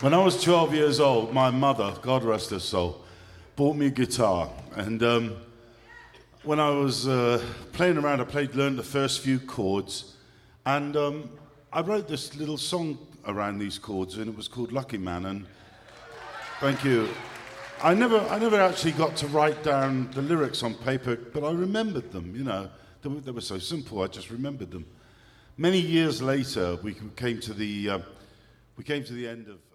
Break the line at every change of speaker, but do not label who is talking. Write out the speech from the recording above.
When I was 12 years old, my mother, God rest her soul, bought me a guitar. And when I was playing around, learned the first few chords. And I wrote this little song around these chords, and it was called Lucky Man. And thank you. I never actually got to write down the lyrics on paper, but I remembered them, you know. They were so simple, I just remembered them. Many years later, we came to the end of